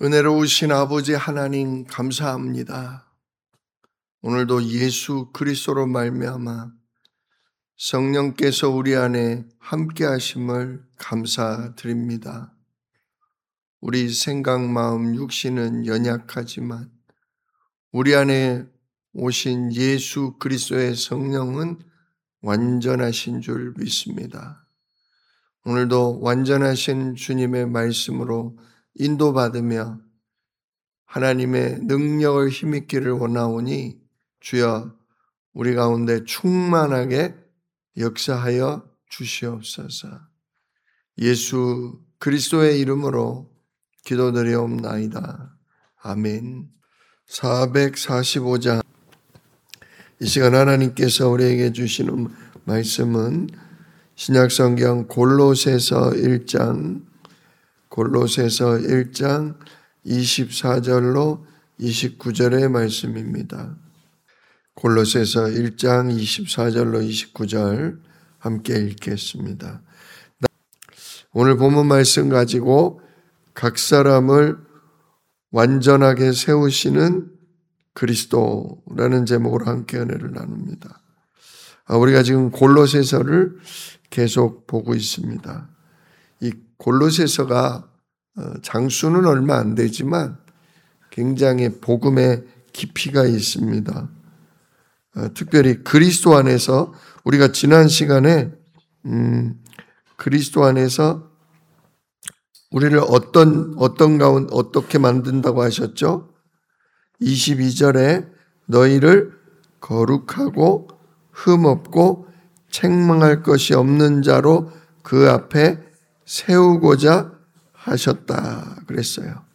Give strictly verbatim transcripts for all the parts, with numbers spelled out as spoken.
은혜로우신 아버지 하나님 감사합니다. 오늘도 예수 그리스도로 말미암아 성령께서 우리 안에 함께 하심을 감사드립니다. 우리 생각, 마음, 육신은 연약하지만 우리 안에 오신 예수 그리스도의 성령은 완전하신 줄 믿습니다. 오늘도 완전하신 주님의 말씀으로 인도받으며 하나님의 능력을 힘입기를 원하오니 주여 우리 가운데 충만하게 역사하여 주시옵소서. 예수 그리스도의 이름으로 기도드리옵나이다. 아멘. 사백사십오 장 이 시간 하나님께서 우리에게 주시는 말씀은 신약성경 골로새서 일 장 골로새서 일 장 이십사 절로 이십구 절의 말씀입니다. 골로새서 일 장 이십사 절로 이십구 절 함께 읽겠습니다. 오늘 본문 말씀 가지고 각 사람을 완전하게 세우시는 그리스도라는 제목으로 함께 은혜를 나눕니다. 우리가 지금 골로새서를 계속 보고 있습니다. 이 골로새서가 장수는 얼마 안 되지만 굉장히 복음의 깊이가 있습니다. 특별히 그리스도 안에서 우리가 지난 시간에 음, 그리스도 안에서 우리를 어떤 어떤 가운 어떻게 만든다고 하셨죠? 이십이 절에 너희를 거룩하고 흠없고 책망할 것이 없는 자로 그 앞에 세우고자 하셨다 그랬어요.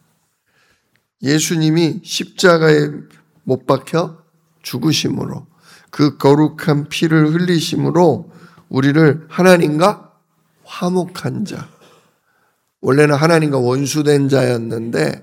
예수님이 십자가에 못 박혀 죽으심으로 그 거룩한 피를 흘리심으로 우리를 하나님과 화목한 자, 원래는 하나님과 원수된 자였는데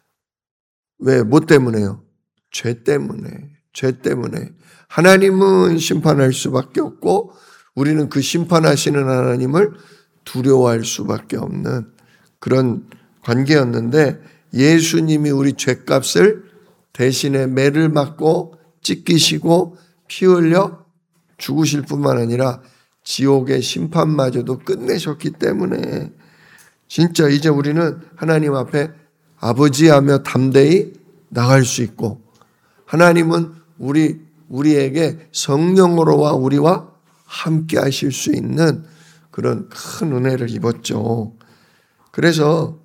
왜? 뭐 때문에요? 죄 때문에. 죄 때문에. 하나님은 심판할 수밖에 없고 우리는 그 심판하시는 하나님을 두려워할 수밖에 없는 그런 관계였는데 예수님이 우리 죄값을 대신에 매를 맞고 찢기시고 피 흘려 죽으실 뿐만 아니라 지옥의 심판마저도 끝내셨기 때문에 진짜 이제 우리는 하나님 앞에 아버지하며 담대히 나갈 수 있고 하나님은 우리, 우리에게 성령으로와 우리와 함께 하실 수 있는 그런 큰 은혜를 입었죠. 그래서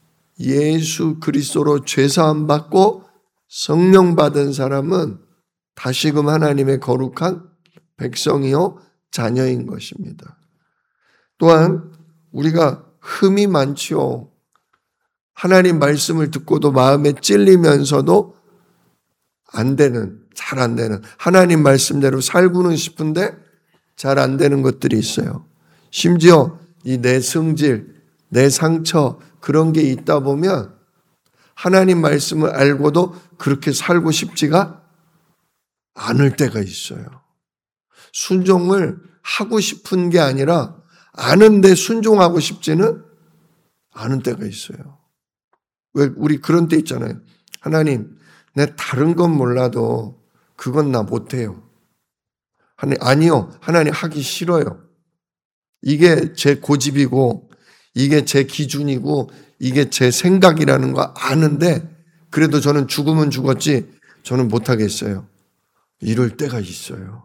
예수 그리스도로 죄사함 받고 성령 받은 사람은 다시금 하나님의 거룩한 백성이요 자녀인 것입니다. 또한 우리가 흠이 많지요. 하나님 말씀을 듣고도 마음에 찔리면서도 안 되는, 잘 안 되는, 하나님 말씀대로 살고는 싶은데 잘 안 되는 것들이 있어요. 심지어 이 내 성질, 내 상처 그런 게 있다 보면 하나님 말씀을 알고도 그렇게 살고 싶지가 않을 때가 있어요. 순종을 하고 싶은 게 아니라 아는데 순종하고 싶지는 않은 때가 있어요. 왜 우리 그런 때 있잖아요. 하나님, 내 다른 건 몰라도 그건 나 못해요. 하나님, 아니요. 하나님 하기 싫어요. 이게 제 고집이고 이게 제 기준이고 이게 제 생각이라는 거 아는데 그래도 저는 죽으면 죽었지 저는 못하겠어요. 이럴 때가 있어요.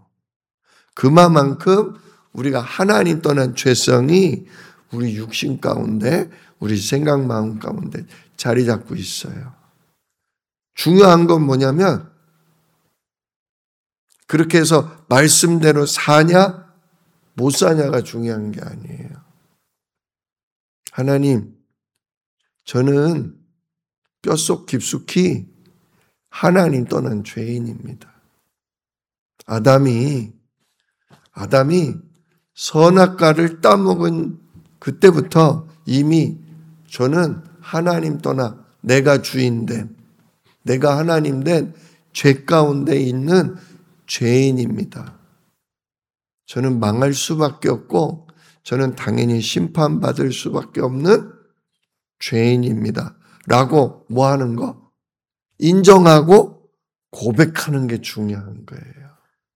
그만큼 우리가 하나님 떠난 죄성이 우리 육신 가운데 우리 생각 마음 가운데 자리 잡고 있어요. 중요한 건 뭐냐면 그렇게 해서 말씀대로 사냐 못 사냐가 중요한 게 아니에요. 하나님, 저는 뼛속 깊숙이 하나님 떠난 죄인입니다. 아담이 아담이 선악과를 따먹은 그때부터 이미 저는 하나님 떠나 내가 주인된, 내가 하나님 된 죄 가운데 있는 죄인입니다. 저는 망할 수밖에 없고 저는 당연히 심판받을 수밖에 없는 죄인입니다. 라고 뭐 하는 거? 인정하고 고백하는 게 중요한 거예요.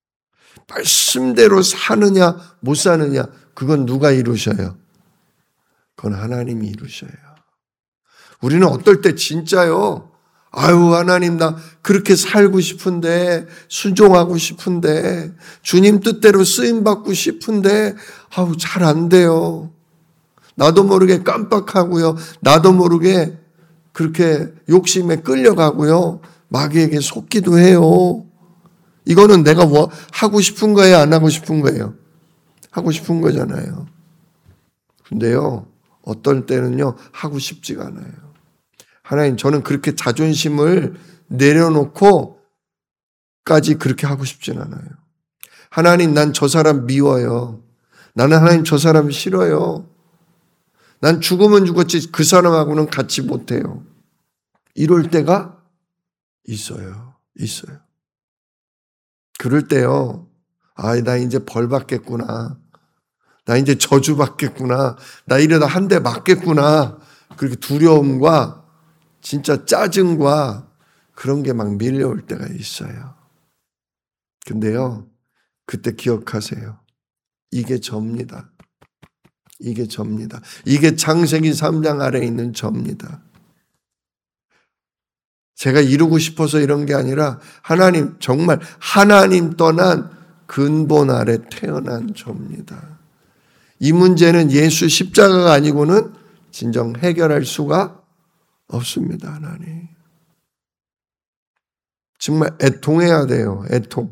말씀대로 사느냐 못 사느냐 그건 누가 이루셔요? 그건 하나님이 이루셔요. 우리는 어떨 때 진짜요. 아유 하나님 나 그렇게 살고 싶은데 순종하고 싶은데 주님 뜻대로 쓰임받고 싶은데 아우 잘 안 돼요. 나도 모르게 깜빡하고요. 나도 모르게 그렇게 욕심에 끌려가고요. 마귀에게 속기도 해요. 이거는 내가 뭐 하고 싶은 거예요? 안 하고 싶은 거예요? 하고 싶은 거잖아요. 근데요. 어떨 때는요. 하고 싶지가 않아요. 하나님 저는 그렇게 자존심을 내려놓고 까지 그렇게 하고 싶진 않아요. 하나님 난 저 사람 미워요. 나는 하나님 저 사람 싫어요. 난 죽으면 죽었지 그 사람하고는 같이 못해요. 이럴 때가 있어요. 있어요. 그럴 때요. 아, 나 이제 벌 받겠구나. 나 이제 저주 받겠구나. 나 이러다 한 대 맞겠구나. 그렇게 두려움과 진짜 짜증과 그런 게 막 밀려올 때가 있어요. 근데요. 그때 기억하세요. 이게 접니다. 이게 접니다. 이게 창세기 삼 장 아래에 있는 접니다. 제가 이루고 싶어서 이런 게 아니라 하나님 정말 하나님 떠난 근본 아래 태어난 접니다. 이 문제는 예수 십자가가 아니고는 진정 해결할 수가 없습니다. 하나님. 정말 애통해야 돼요. 애통.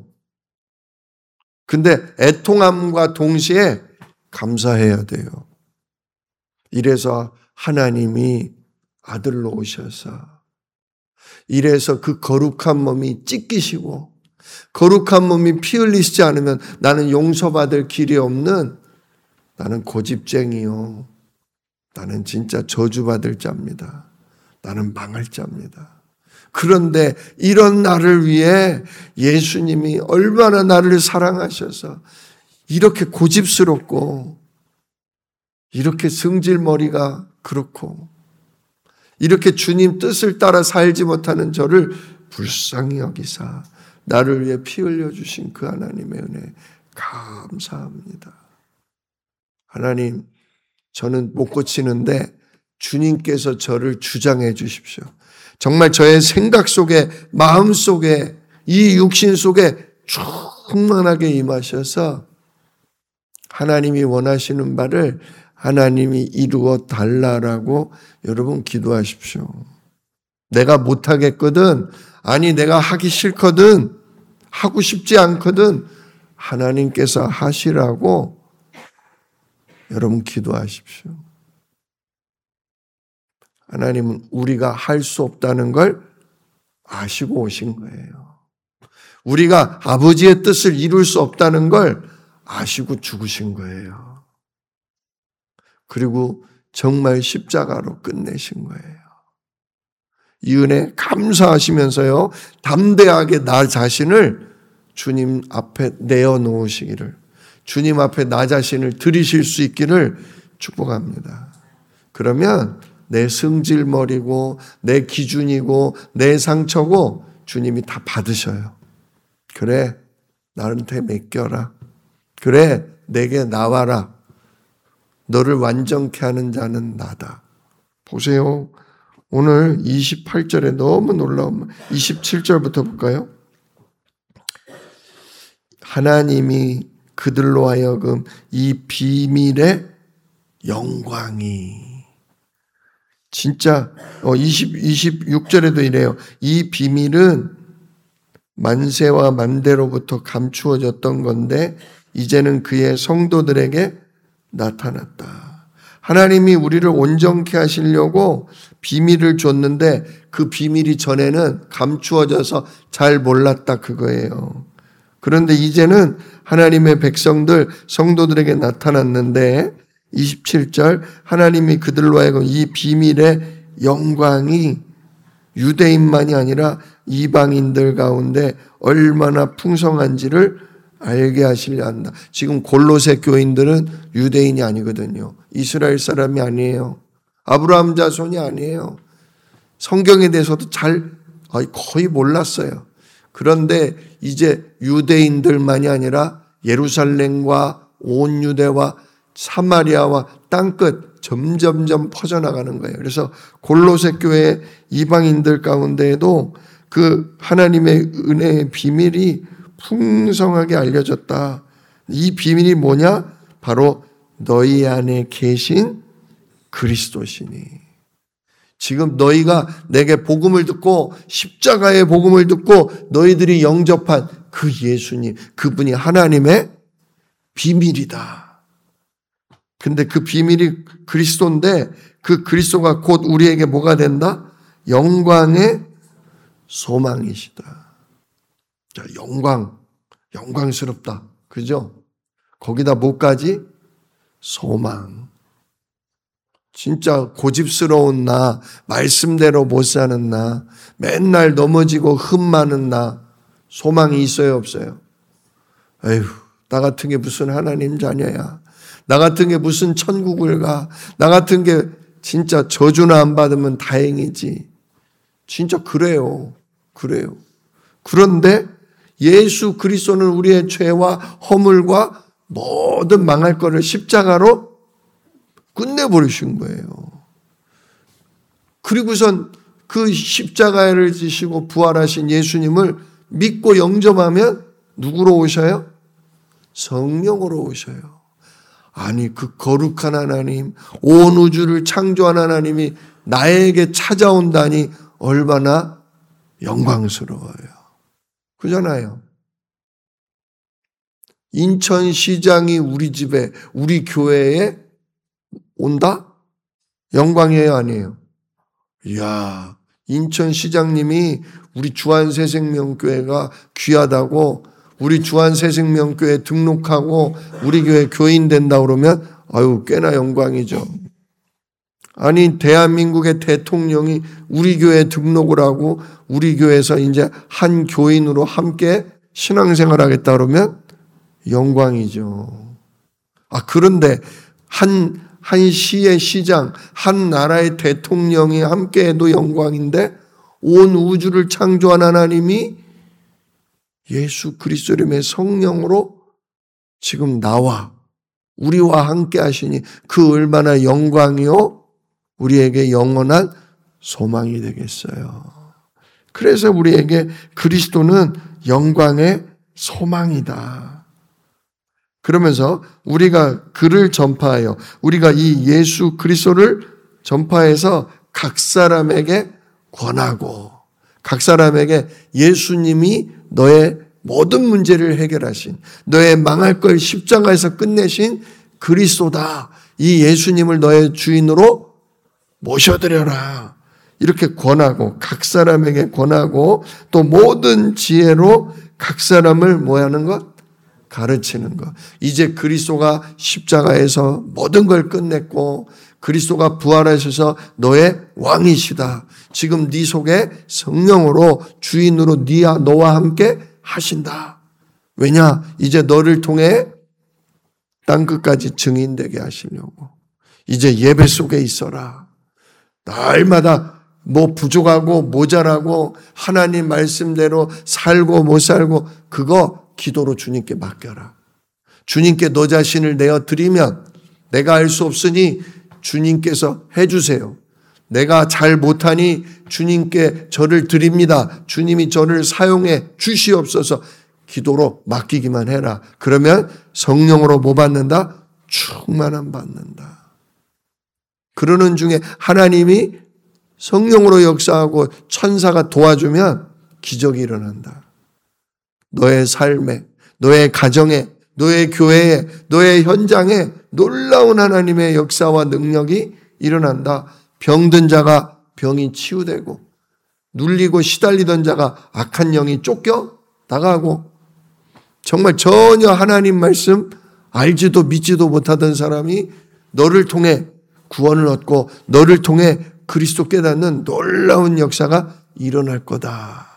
근데 애통함과 동시에 감사해야 돼요. 이래서 하나님이 아들로 오셔서 이래서 그 거룩한 몸이 찢기시고 거룩한 몸이 피 흘리시지 않으면 나는 용서받을 길이 없는 나는 고집쟁이요. 나는 진짜 저주받을 자입니다. 나는 망할 자입니다. 그런데 이런 나를 위해 예수님이 얼마나 나를 사랑하셔서 이렇게 고집스럽고 이렇게 승질머리가 그렇고 이렇게 주님 뜻을 따라 살지 못하는 저를 불쌍히 여기사 나를 위해 피 흘려주신 그 하나님의 은혜 감사합니다. 하나님 저는 못 고치는데 주님께서 저를 주장해 주십시오. 정말 저의 생각 속에 마음 속에 이 육신 속에 충만하게 임하셔서 하나님이 원하시는 바를 하나님이 이루어 달라라고 여러분 기도하십시오. 내가 못하겠거든, 아니 내가 하기 싫거든, 하고 싶지 않거든 하나님께서 하시라고 여러분 기도하십시오. 하나님은 우리가 할 수 없다는 걸 아시고 오신 거예요. 우리가 아버지의 뜻을 이룰 수 없다는 걸 아시고 죽으신 거예요. 그리고 정말 십자가로 끝내신 거예요. 이 은혜 감사하시면서요, 담대하게 나 자신을 주님 앞에 내어놓으시기를, 주님 앞에 나 자신을 드리실 수 있기를 축복합니다. 그러면 내 승질머리고 내 기준이고 내 상처고 주님이 다 받으셔요. 그래, 나한테 맡겨라. 그래, 내게 나와라. 너를 완전케 하는 자는 나다. 보세요. 오늘 이십팔 절에 너무 놀라운 이십칠 절부터 볼까요? 하나님이 그들로 하여금 이 비밀의 영광이 진짜 이십, 이십육 절에도 이래요. 이 비밀은 만세와 만대로부터 감추어졌던 건데 이제는 그의 성도들에게 나타났다. 하나님이 우리를 온전케 하시려고 비밀을 줬는데 그 비밀이 전에는 감추어져서 잘 몰랐다 그거예요. 그런데 이제는 하나님의 백성들, 성도들에게 나타났는데 이십칠 절 하나님이 그들로 하여금 이 비밀의 영광이 유대인만이 아니라 이방인들 가운데 얼마나 풍성한지를 알게 하시려 한다. 지금 골로새 교인들은 유대인이 아니거든요. 이스라엘 사람이 아니에요. 아브라함 자손이 아니에요. 성경에 대해서도 잘 거의 몰랐어요. 그런데 이제 유대인들만이 아니라 예루살렘과 온 유대와 사마리아와 땅끝 점점점 퍼져나가는 거예요. 그래서 골로새 교회 이방인들 가운데에도 그 하나님의 은혜의 비밀이 풍성하게 알려졌다. 이 비밀이 뭐냐? 바로 너희 안에 계신 그리스도시니. 지금 너희가 내게 복음을 듣고 십자가의 복음을 듣고 너희들이 영접한 그 예수님, 그분이 하나님의 비밀이다. 근데 그 비밀이 그리스도인데 그 그리스도가 곧 우리에게 뭐가 된다? 영광의 소망이시다. 자, 영광, 영광스럽다. 그죠? 거기다 뭐까지? 소망. 진짜 고집스러운 나, 말씀대로 못 사는 나, 맨날 넘어지고 흠 많은 나, 소망이 있어요, 없어요? 에휴, 나 같은 게 무슨 하나님 자녀야. 나 같은 게 무슨 천국을 가. 나 같은 게 진짜 저주나 안 받으면 다행이지. 진짜 그래요. 그래요. 그런데 예수 그리스도는 우리의 죄와 허물과 모든 망할 거를 십자가로 끝내버리신 거예요. 그리고선 그 십자가를 지시고 부활하신 예수님을 믿고 영접하면 누구로 오셔요? 성령으로 오셔요. 아니, 그 거룩한 하나님, 온 우주를 창조한 하나님이 나에게 찾아온다니 얼마나 영광스러워요. 그잖아요. 인천시장이 우리 집에, 우리 교회에 온다? 영광이에요, 아니에요? 이야, 인천시장님이 우리 주한새생명교회가 귀하다고 우리 주한새생명교회 등록하고 우리 교회 교인 된다 그러면 아유, 꽤나 영광이죠. 아니, 대한민국의 대통령이 우리 교회에 등록을 하고 우리 교회에서 이제 한 교인으로 함께 신앙생활 하겠다 그러면 영광이죠. 아, 그런데 한, 한 시의 시장, 한 나라의 대통령이 함께 해도 영광인데 온 우주를 창조한 하나님이 예수 그리스도 이름의 성령으로 지금 나와 우리와 함께 하시니 그 얼마나 영광이요? 우리에게 영원한 소망이 되겠어요. 그래서 우리에게 그리스도는 영광의 소망이다. 그러면서 우리가 그를 전파하여 우리가 이 예수 그리스도를 전파해서 각 사람에게 권하고 각 사람에게 예수님이 너의 모든 문제를 해결하신 너의 망할 걸 십자가에서 끝내신 그리스도다. 이 예수님을 너의 주인으로 모셔드려라. 이렇게 권하고 각 사람에게 권하고 또 모든 지혜로 각 사람을 뭐 하는 것? 가르치는 것. 이제 그리스도가 십자가에서 모든 걸 끝냈고 그리스도가 부활하셔서 너의 왕이시다. 지금 네 속에 성령으로 주인으로 네와 너와 함께 하신다. 왜냐? 이제 너를 통해 땅끝까지 증인되게 하시려고. 이제 예배 속에 있어라. 날마다 뭐 부족하고 모자라고 하나님 말씀대로 살고 못 살고 그거 기도로 주님께 맡겨라. 주님께 너 자신을 내어 드리면 내가 알 수 없으니 주님께서 해주세요. 내가 잘 못하니 주님께 저를 드립니다. 주님이 저를 사용해 주시옵소서. 기도로 맡기기만 해라. 그러면 성령으로 뭐 받는다? 충만함 받는다. 그러는 중에 하나님이 성령으로 역사하고 천사가 도와주면 기적이 일어난다. 너의 삶에, 너의 가정에, 너의 교회에, 너의 현장에 놀라운 하나님의 역사와 능력이 일어난다. 병든 자가 병이 치유되고 눌리고 시달리던 자가 악한 영이 쫓겨 나가고 정말 전혀 하나님 말씀 알지도 믿지도 못하던 사람이 너를 통해 구원을 얻고 너를 통해 그리스도 깨닫는 놀라운 역사가 일어날 거다.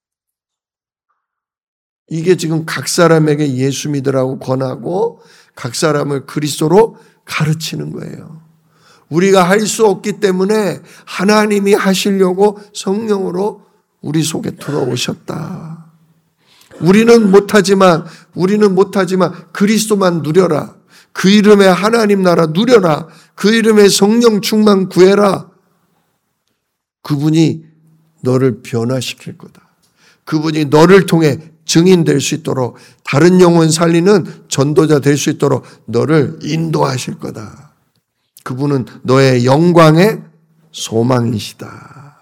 이게 지금 각 사람에게 예수 믿으라고 권하고 각 사람을 그리스도로 가르치는 거예요. 우리가 할 수 없기 때문에 하나님이 하시려고 성령으로 우리 속에 들어오셨다. 우리는 못하지만 우리는 못하지만 그리스도만 누려라. 그 이름의 하나님 나라 누려라. 그 이름의 성령 충만 구해라. 그분이 너를 변화시킬 거다. 그분이 너를 통해 증인될 수 있도록, 다른 영혼 살리는 전도자 될 수 있도록 너를 인도하실 거다. 그분은 너의 영광의 소망이시다.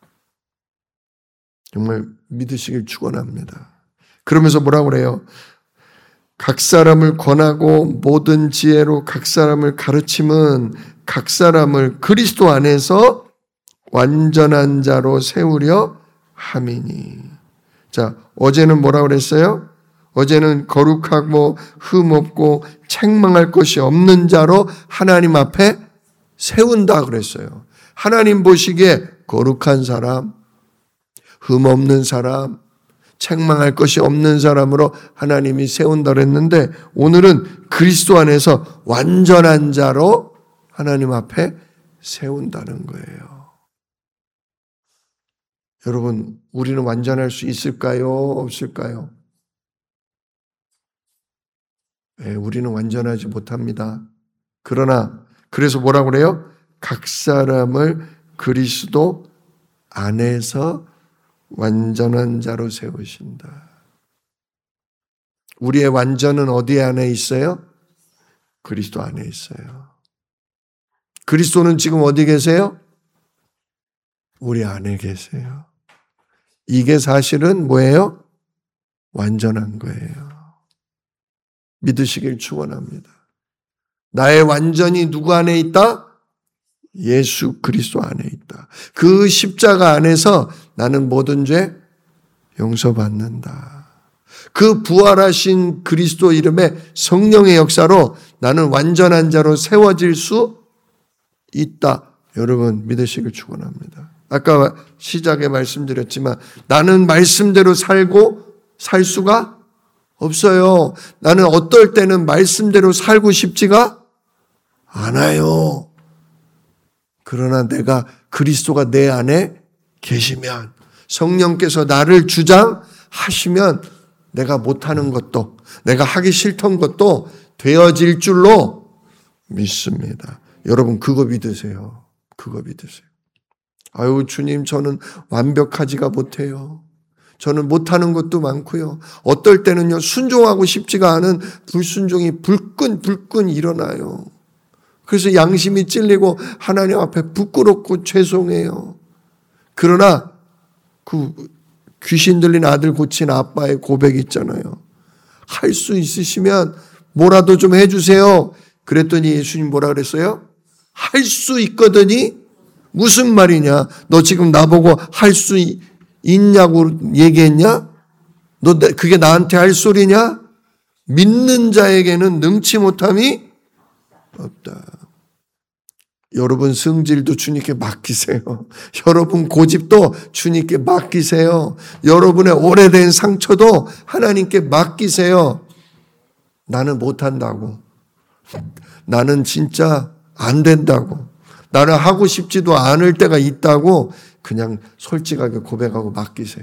정말 믿으시길 축원합니다. 그러면서 뭐라고 그래요? 각 사람을 권하고 모든 지혜로 각 사람을 가르침은 각 사람을 그리스도 안에서 완전한 자로 세우려 함이니. 자, 어제는 뭐라고 그랬어요? 어제는 거룩하고 흠없고 책망할 것이 없는 자로 하나님 앞에 세운다 그랬어요. 하나님 보시기에 거룩한 사람, 흠없는 사람, 책망할 것이 없는 사람으로 하나님이 세운다 그랬는데, 오늘은 그리스도 안에서 완전한 자로 하나님 앞에 세운다는 거예요. 여러분, 우리는 완전할 수 있을까요? 없을까요? 네, 우리는 완전하지 못합니다. 그러나 그래서 뭐라고 그래요? 각 사람을 그리스도 안에서 완전한 자로 세우신다. 우리의 완전은 어디 안에 있어요? 그리스도 안에 있어요. 그리스도는 지금 어디 계세요? 우리 안에 계세요. 이게 사실은 뭐예요? 완전한 거예요. 믿으시길 축원합니다. 나의 완전이 누구 안에 있다? 예수 그리스도 안에 있다. 그 십자가 안에서 나는 모든 죄 용서받는다. 그 부활하신 그리스도 이름의 성령의 역사로 나는 완전한 자로 세워질 수 있다. 여러분 믿으시길 축원합니다. 아까 시작에 말씀드렸지만 나는 말씀대로 살고 살 수가 없어요. 나는 어떨 때는 말씀대로 살고 싶지가 않아요. 그러나 내가 그리스도가 내 안에 계시면, 성령께서 나를 주장하시면 내가 못하는 것도, 내가 하기 싫던 것도 되어질 줄로 믿습니다. 여러분 그거 믿으세요. 그거 믿으세요. 아유 주님, 저는 완벽하지가 못해요. 저는 못하는 것도 많고요. 어떨 때는요 순종하고 싶지가 않은 불순종이 불끈 불끈 일어나요. 그래서 양심이 찔리고 하나님 앞에 부끄럽고 죄송해요. 그러나 그 귀신 들린 아들 고친 아빠의 고백 있잖아요. 할 수 있으시면 뭐라도 좀 해주세요. 그랬더니 예수님 뭐라 그랬어요? 할 수 있거든이 무슨 말이냐? 너 지금 나보고 할 수 있냐고 얘기했냐? 너 그게 나한테 할 소리냐? 믿는 자에게는 능치 못함이 없다. 여러분 성질도 주님께 맡기세요. 여러분 고집도 주님께 맡기세요. 여러분의 오래된 상처도 하나님께 맡기세요. 나는 못한다고. 나는 진짜 안 된다고. 나는 하고 싶지도 않을 때가 있다고 그냥 솔직하게 고백하고 맡기세요.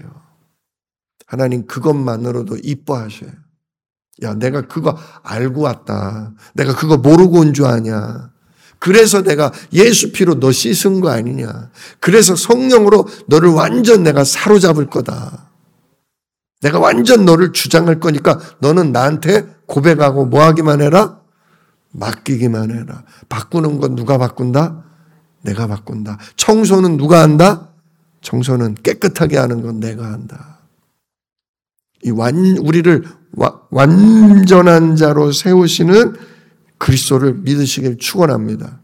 하나님 그것만으로도 이뻐하셔요. 야, 내가 그거 알고 왔다. 내가 그거 모르고 온 줄 아냐. 그래서 내가 예수 피로 너 씻은 거 아니냐. 그래서 성령으로 너를 완전 내가 사로잡을 거다. 내가 완전 너를 주장할 거니까 너는 나한테 고백하고 뭐 하기만 해라? 맡기기만 해라. 바꾸는 건 누가 바꾼다? 내가 바꾼다. 청소는 누가 한다? 청소는 깨끗하게 하는 건 내가 한다. 이 완, 우리를 와, 완전한 자로 세우시는 그리스도를 믿으시길 축원합니다.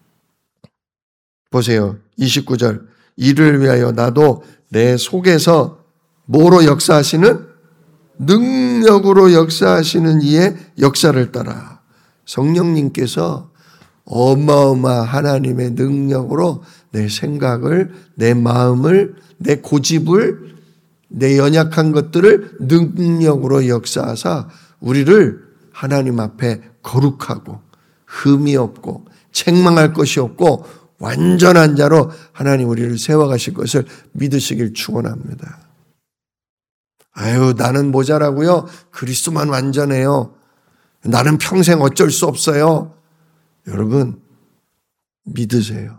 보세요. 이십구 절. 이를 위하여 나도 내 속에서 뭐로 역사하시는? 능력으로 역사하시는 이의 역사를 따라. 성령님께서 어마어마한 하나님의 능력으로 내 생각을, 내 마음을, 내 고집을, 내 연약한 것들을 능력으로 역사하사 우리를 하나님 앞에 거룩하고 흠이 없고 책망할 것이 없고 완전한 자로 하나님 우리를 세워가실 것을 믿으시길 축원합니다. 아유, 나는 모자라고요? 그리스도만 완전해요. 나는 평생 어쩔 수 없어요. 여러분, 믿으세요.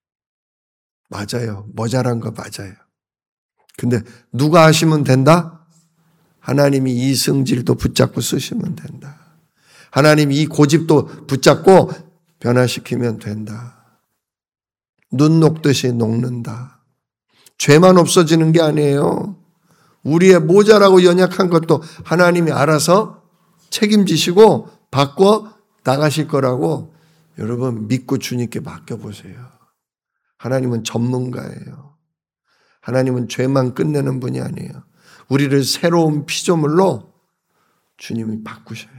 맞아요. 모자란 거 맞아요. 근데 누가 하시면 된다? 하나님이 이 성질도 붙잡고 쓰시면 된다. 하나님이 이 고집도 붙잡고 변화시키면 된다. 눈 녹듯이 녹는다. 죄만 없어지는 게 아니에요. 우리의 모자라고 연약한 것도 하나님이 알아서 책임지시고 바꿔 나가실 거라고 여러분 믿고 주님께 맡겨보세요. 하나님은 전문가예요. 하나님은 죄만 끝내는 분이 아니에요. 우리를 새로운 피조물로 주님이 바꾸셔요.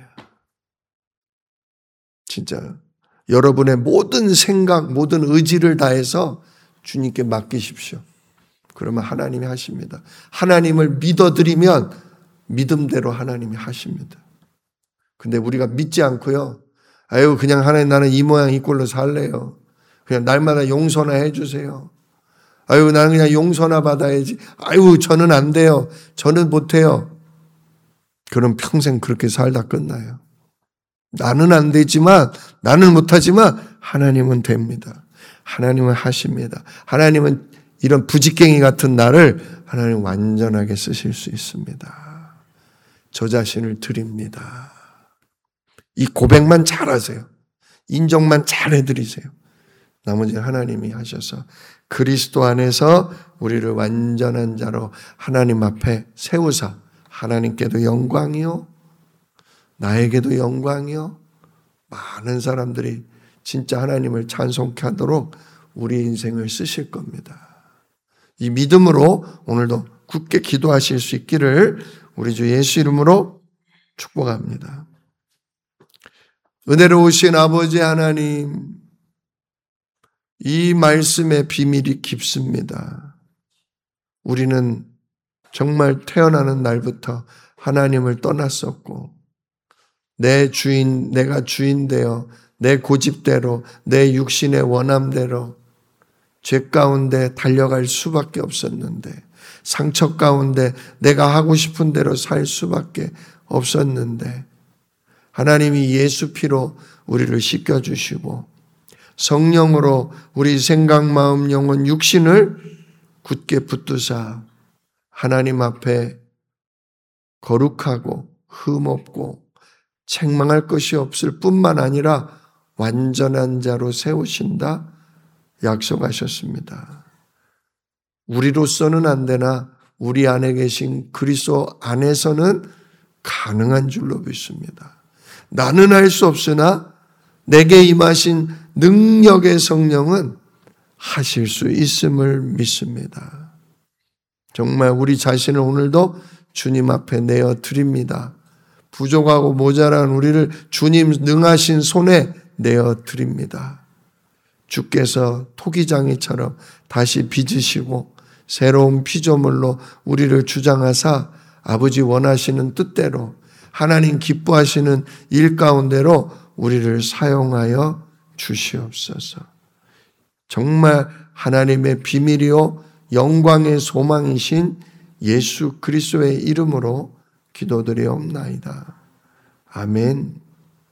진짜 여러분의 모든 생각, 모든 의지를 다해서 주님께 맡기십시오. 그러면 하나님이 하십니다. 하나님을 믿어드리면 믿음대로 하나님이 하십니다. 근데 우리가 믿지 않고요. 아유, 그냥 하나님 나는 이 모양 이 꼴로 살래요. 그냥 날마다 용서나 해주세요. 아유, 나는 그냥 용서나 받아야지. 아유, 저는 안 돼요. 저는 못해요. 그럼 평생 그렇게 살다 끝나요. 나는 안 되지만, 나는 못하지만 하나님은 됩니다. 하나님은 하십니다. 하나님은 이런 부직갱이 같은 나를 하나님 완전하게 쓰실 수 있습니다. 저 자신을 드립니다. 이 고백만 잘하세요. 인정만 잘 해드리세요. 나머지는 하나님이 하셔서 그리스도 안에서 우리를 완전한 자로 하나님 앞에 세우사 하나님께도 영광이요, 나에게도 영광이요, 많은 사람들이 진짜 하나님을 찬송케 하도록 우리 인생을 쓰실 겁니다. 이 믿음으로 오늘도 굳게 기도하실 수 있기를 우리 주 예수 이름으로 축복합니다. 은혜로우신 아버지 하나님, 이 말씀의 비밀이 깊습니다. 우리는 정말 태어나는 날부터 하나님을 떠났었고 내 주인, 내가 주인 되어 내 고집대로 내 육신의 원함대로 죄 가운데 달려갈 수밖에 없었는데, 상처 가운데 내가 하고 싶은 대로 살 수밖에 없었는데 하나님이 예수 피로 우리를 씻겨주시고 성령으로 우리 생각, 마음, 영혼, 육신을 굳게 붙드사 하나님 앞에 거룩하고 흠없고 책망할 것이 없을 뿐만 아니라 완전한 자로 세우신다 약속하셨습니다. 우리로서는 안 되나 우리 안에 계신 그리스도 안에서는 가능한 줄로 믿습니다. 나는 할 수 없으나 내게 임하신 능력의 성령은 하실 수 있음을 믿습니다. 정말 우리 자신을 오늘도 주님 앞에 내어 드립니다. 부족하고 모자란 우리를 주님 능하신 손에 내어 드립니다. 주께서 토기장이처럼 다시 빚으시고 새로운 피조물로 우리를 주장하사 아버지 원하시는 뜻대로 하나님 기뻐하시는 일 가운데로 우리를 사용하여 주시옵소서. 정말 하나님의 비밀이요 영광의 소망이신 예수 그리스도의 이름으로 기도드리옵나이다. 아멘.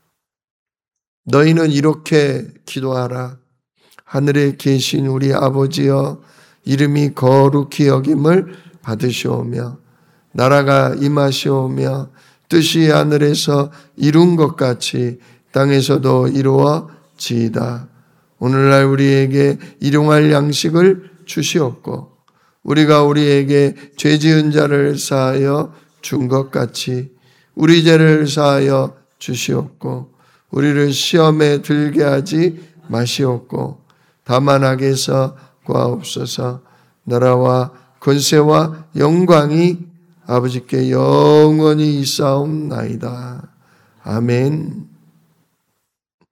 너희는 이렇게 기도하라. 하늘에 계신 우리 아버지여, 이름이 거룩히 여김을 받으시오며 나라가 임하시오며 뜻이 하늘에서 이룬 것 같이 땅에서도 이루어지이다. 오늘날 우리에게 일용할 양식을 주시옵고 우리가 우리에게 죄 지은 자를 사하여 준 것 같이 우리 죄를 사하여 주시옵고 우리를 시험에 들게 하지 마시옵고 다만 악에서 구하옵소서. 나라와 권세와 영광이 아버지께 영원히 있사옵나이다. 아멘.